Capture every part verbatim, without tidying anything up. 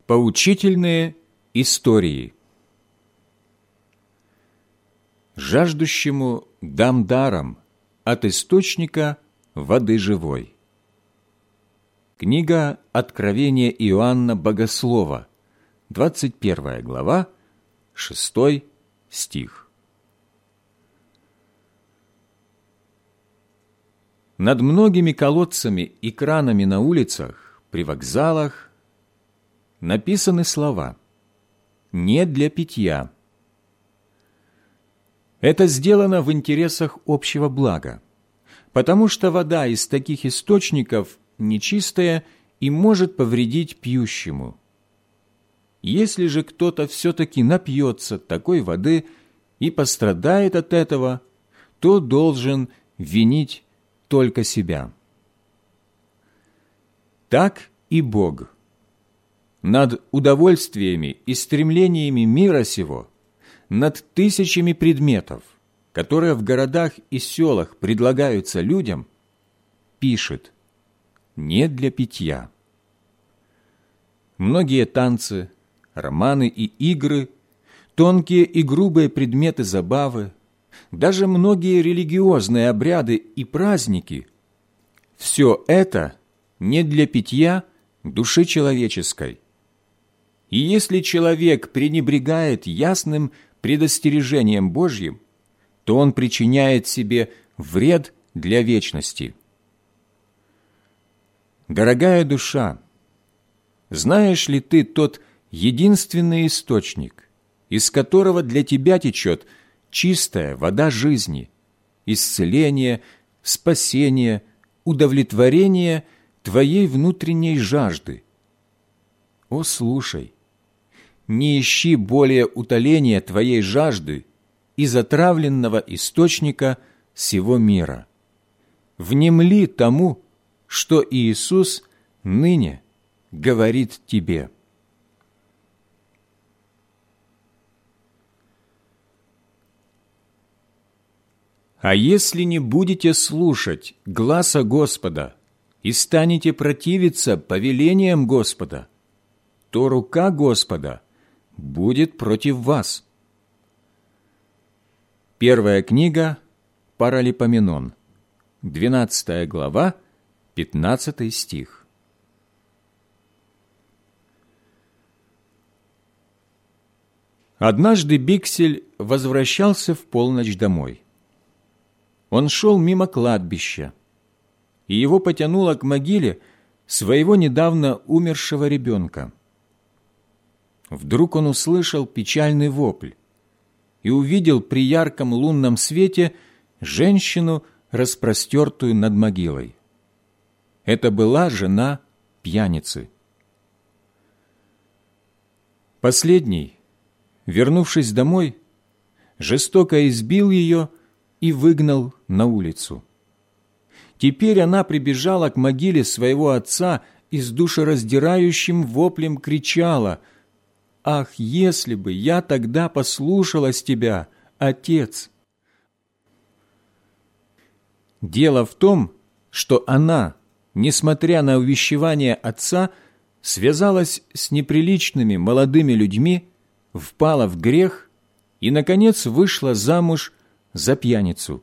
Поучительные истории. Жаждущему дам даром от источника воды живой. Книга Откровения Иоанна Богослова, двадцать первая глава, шестой стих. Над многими колодцами и кранами на улицах, при вокзалах написаны слова «Не для питья». Это сделано в интересах общего блага, потому что вода из таких источников нечистая и может повредить пьющему. Если же кто-то все-таки напьется такой воды и пострадает от этого, то должен винить только себя. Так и Бог над удовольствиями и стремлениями мира сего, над тысячами предметов, которые в городах и селах предлагаются людям, пишет «не для питья». Многие танцы, романы и игры, тонкие и грубые предметы забавы, даже многие религиозные обряды и праздники – все это не для питья души человеческой. И если человек пренебрегает ясным предостережением Божьим, то он причиняет себе вред для вечности. Дорогая душа, знаешь ли ты тот единственный источник, из которого для тебя течет чистая вода жизни, исцеление, спасение, удовлетворение твоей внутренней жажды? О, слушай! Не ищи более утоления твоей жажды из отравленного источника сего мира. Внемли тому, что Иисус ныне говорит тебе. А если не будете слушать гласа Господа и станете противиться повелениям Господа, то рука Господа будет против вас. Первая книга Паралипоменон, двенадцатая глава, пятнадцатый стих. Однажды Биксель возвращался в полночь домой. Он шел мимо кладбища, и его потянуло к могиле своего недавно умершего ребенка. Вдруг он услышал печальный вопль и увидел при ярком лунном свете женщину, распростертую над могилой. Это была жена пьяницы. Последний, вернувшись домой, жестоко избил ее и выгнал на улицу. Теперь она прибежала к могиле своего отца и с душераздирающим воплем кричала: «Ах, если бы я тогда послушалась тебя, отец!» Дело в том, что она, несмотря на увещевание отца, связалась с неприличными молодыми людьми, впала в грех и, наконец, вышла замуж за пьяницу.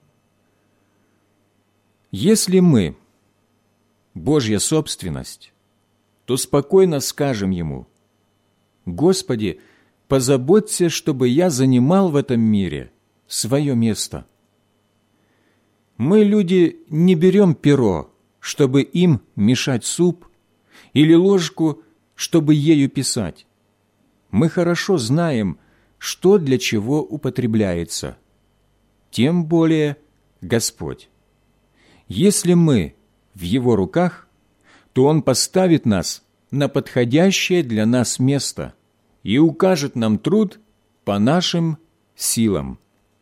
Если мы Божья собственность, то спокойно скажем Ему: «Господи, позаботься, чтобы я занимал в этом мире свое место». Мы, люди, не берем перо, чтобы им мешать суп, или ложку, чтобы ею писать. Мы хорошо знаем, что для чего употребляется. Тем более Господь. Если мы в Его руках, то Он поставит нас на подходящее для нас место и укажет нам труд по нашим силам.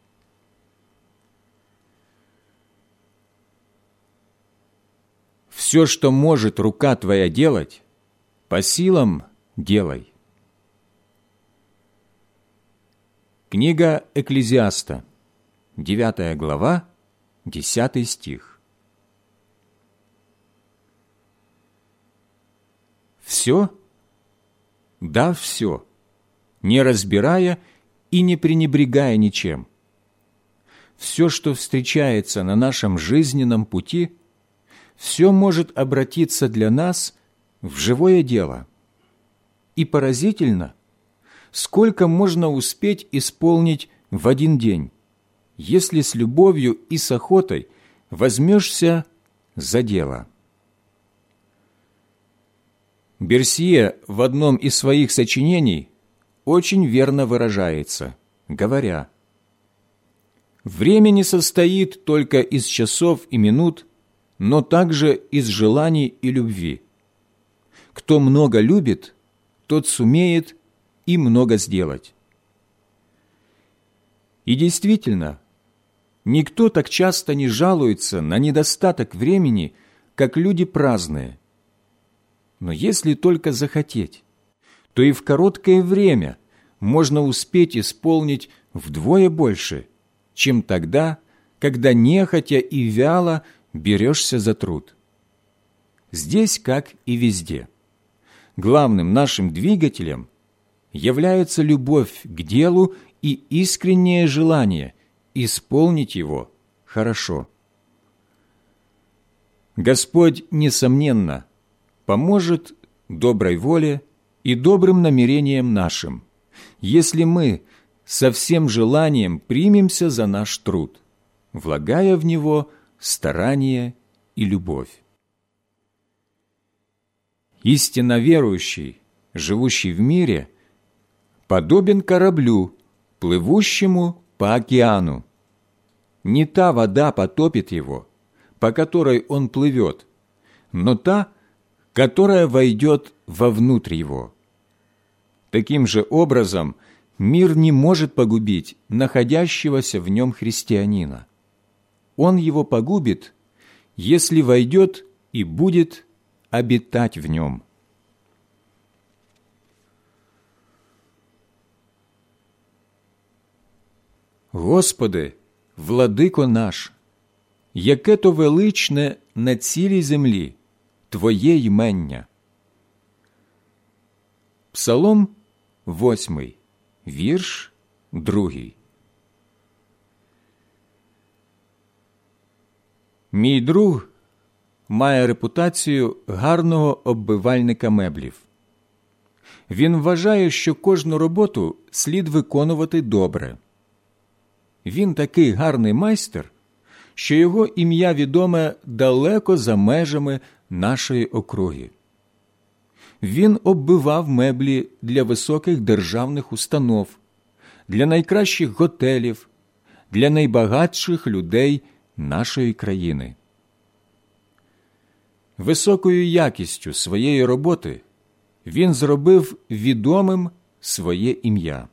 Все, что может рука твоя делать, по силам делай. Книга Экклезиаста, девятая глава, десятый стих. Все дав все, не разбирая и не пренебрегая ничем. Все, что встречается на нашем жизненном пути, все может обратиться для нас в живое дело. И поразительно, сколько можно успеть исполнить в один день, если с любовью и с охотой возьмешься за дело. Берсье в одном из своих сочинений очень верно выражается, говоря: «Время не состоит только из часов и минут, но также из желаний и любви. Кто много любит, тот сумеет и много сделать». И действительно, никто так часто не жалуется на недостаток времени, как люди праздные. Но если только захотеть, то и в короткое время можно успеть исполнить вдвое больше, чем тогда, когда нехотя и вяло берешься за труд. Здесь, как и везде, главным нашим двигателем является любовь к делу и искреннее желание исполнить его хорошо. Господь, несомненно, поможет доброй воле и добрым намерениям нашим, если мы со всем желанием примемся за наш труд, влагая в него старание и любовь. Истинно верующий, живущий в мире, подобен кораблю, плывущему по океану. Не та вода потопит его, по которой он плывет, но та, которая войдет вовнутрь его. Таким же образом, мир не может погубить находящегося в нем христианина. Он его погубит, если войдет и будет обитать в нем. Господи, владико наш, яке то величне на цілій землі Твоє ймення. Псалом восьмий, вірш другий. Мій друг має репутацію гарного оббивальника меблів. Він вважає, що кожну роботу слід виконувати добре. Він такий гарний майстер, що його ім'я відоме далеко за межами нашої округи. Він оббивав меблі для високих державних установ, для найкращих готелів, для найбагатших людей нашої країни. Високою якістю своєї роботи він зробив відомим своє ім'я.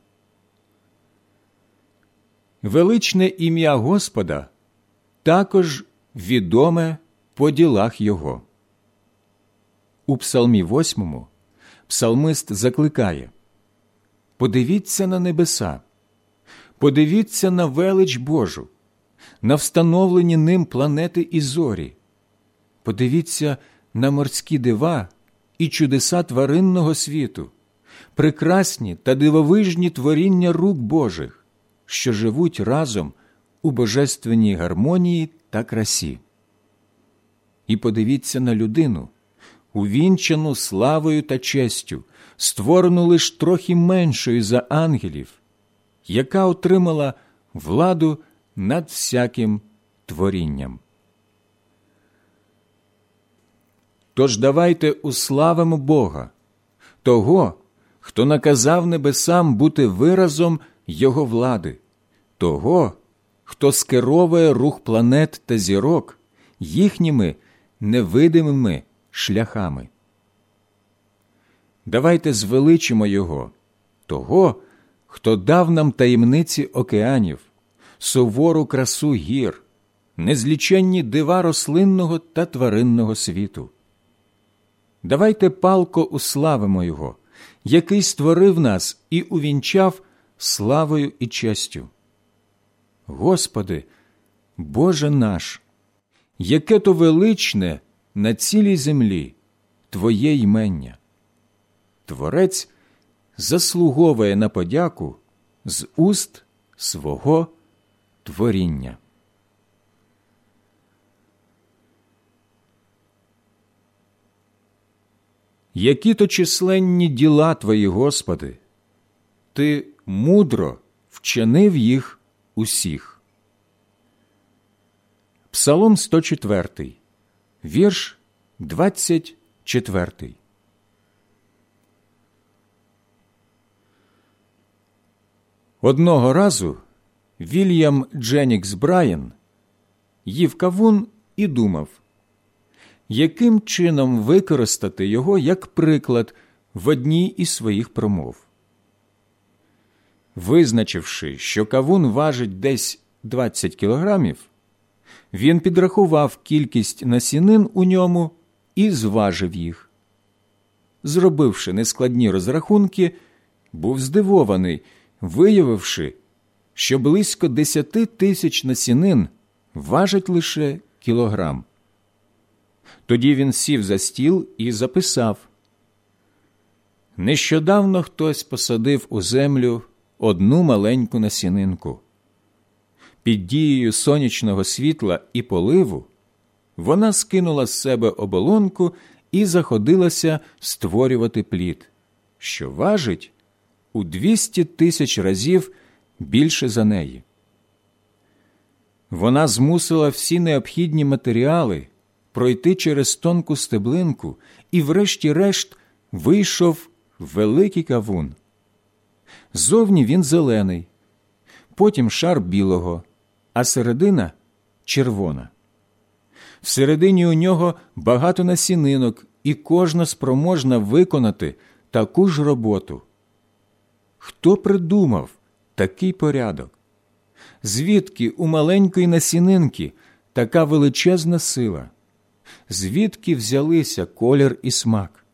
Величне ім'я Господа також відоме по ділах Його. У Псалмі восьмому псалмист закликає: «Подивіться на небеса, подивіться на велич Божу, на встановлені ним планети і зорі, подивіться на морські дива і чудеса тваринного світу, прекрасні та дивовижні творіння рук Божих, що живуть разом у божественній гармонії та красі. І подивіться на людину, увінчану славою та честю, створену лиш трохи меншою за ангелів, яка отримала владу над всяким творінням». Тож давайте уславимо Бога, того, хто наказав небесам бути виразом Його влади, того, хто скеровує рух планет та зірок їхніми невидимими шляхами. Давайте звеличимо Його, того, хто дав нам таємниці океанів, сувору красу гір, незліченні дива рослинного та тваринного світу. Давайте палко уславимо Його, який створив нас і увінчав славою і честю. Господи, Боже наш, яке то величне на цілій землі Твоє ймення. Творець заслуговує на подяку з уст свого творіння. Які то численні діла Твої, Господи, Ти мудро вчинив їх усіх. Псалом сто четвертий, вірш двадцять четвертий. Одного разу Вільям Дженнікс Брайан їв кавун і думав, яким чином використати його як приклад в одній із своїх промов. Визначивши, що кавун важить десь двадцять кілограмів, він підрахував кількість насінин у ньому і зважив їх. Зробивши нескладні розрахунки, був здивований, виявивши, що близько десяти тисяч насінин важать лише кілограм. Тоді він сів за стіл і записав: «Нещодавно хтось посадив у землю одну маленьку насінинку. Під дією сонячного світла і поливу вона скинула з себе оболонку і заходилася створювати плід, що важить у двісті тисяч разів більше за неї. Вона змусила всі необхідні матеріали пройти через тонку стеблинку, і врешті-решт вийшов великий кавун. Зовні він зелений, потім шар білого, а середина – червона. Всередині у нього багато насінинок, і кожна спроможна виконати таку ж роботу. Хто придумав такий порядок? Звідки у маленької насінинки така величезна сила? Звідки взялися колір і смак?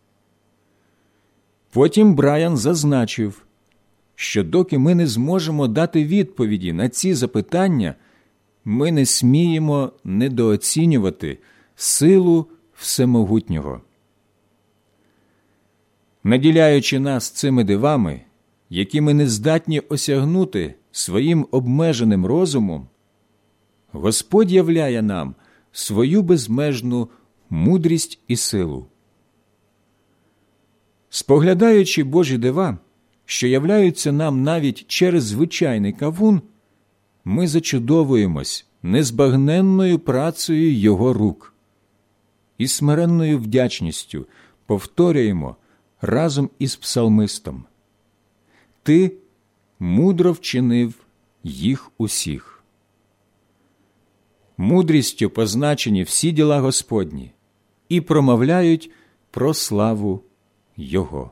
Потім Брайан зазначив, що доки ми не зможемо дати відповіді на ці запитання, ми не сміємо недооцінювати силу Всемогутнього. Наділяючи нас цими дивами, які ми не здатні осягнути своїм обмеженим розумом, Господь являє нам свою безмежну мудрість і силу. Споглядаючи Божі дива, що являються нам навіть через звичайний кавун, ми зачудовуємось незбагненною працею Його рук і смиренною вдячністю повторюємо разом із псалмистом: «Ти мудро вчинив їх усіх». Мудрістю позначені всі діла Господні і промовляють про славу Його.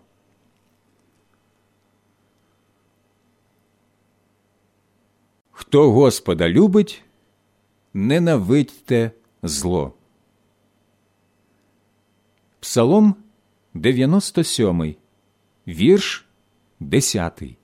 Хто Господа любить, ненавидьте зло. Псалом дев'яносто сьомий, вірш десятий.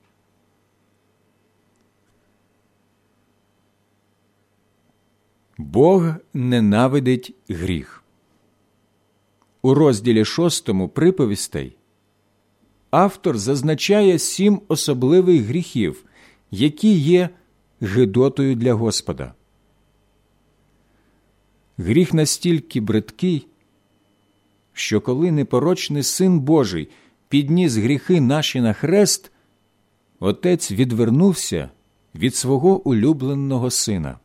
Бог ненавидить гріх. У розділі шостому приповістей автор зазначає сім особливих гріхів, які є гидотою для Господа. Гріх настільки бридкий, що коли непорочний Син Божий підніс гріхи наші на хрест, Отець відвернувся від свого улюбленого Сина.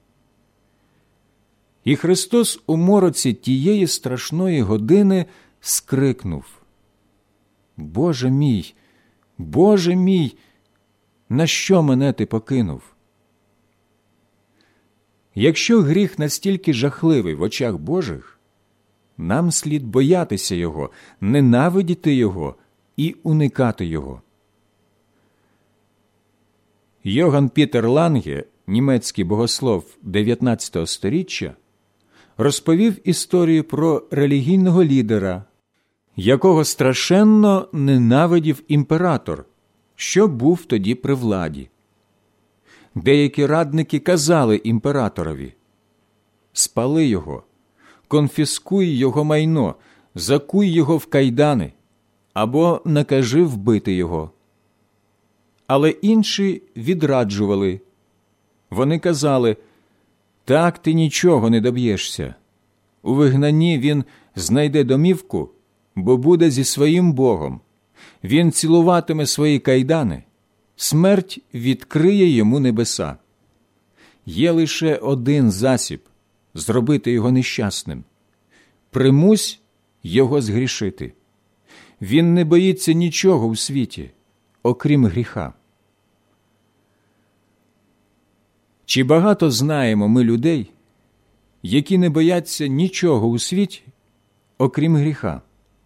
І Христос у мороці тієї страшної години скрикнув: «Боже мій, Боже мій, на що мене ти покинув?» Якщо гріх настільки жахливий в очах Божих, нам слід боятися його, ненавидіти його і уникати його. Йоган Пітер Ланге, німецький богослов дев'ятнадцятого сторіччя, розповів історію про релігійного лідера, якого страшенно ненавидів імператор, що був тоді при владі. Деякі радники казали імператорові: «Спали його, конфіскуй його майно, закуй його в кайдани, або накажи вбити його. Але інші відраджували. Вони казали: так ти нічого не доб'єшся. У вигнанні він знайде домівку, бо буде зі своїм Богом. Він цілуватиме свої кайдани, смерть відкриє йому небеса. Є лише один засіб – зробити його нещасним. Примусь його згрішити. Він не боїться нічого у світі, окрім гріха. Чи багато знаємо ми людей, які не бояться нічого у світі, окрім гріха?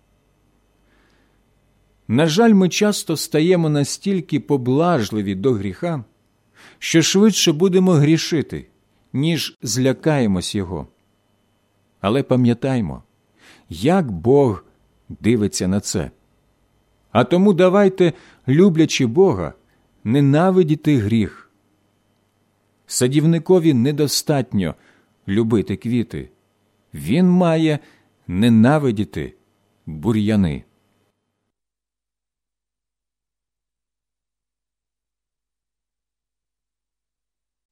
На жаль, ми часто стаємо настільки поблажливі до гріха, що швидше будемо грішити, ніж злякаємось його. Але пам'ятаймо, як Бог дивиться на це. А тому давайте, люблячи Бога, ненавидіти гріх. Садівникові недостатньо любити квіти. Він має ненавидіти бур'яни.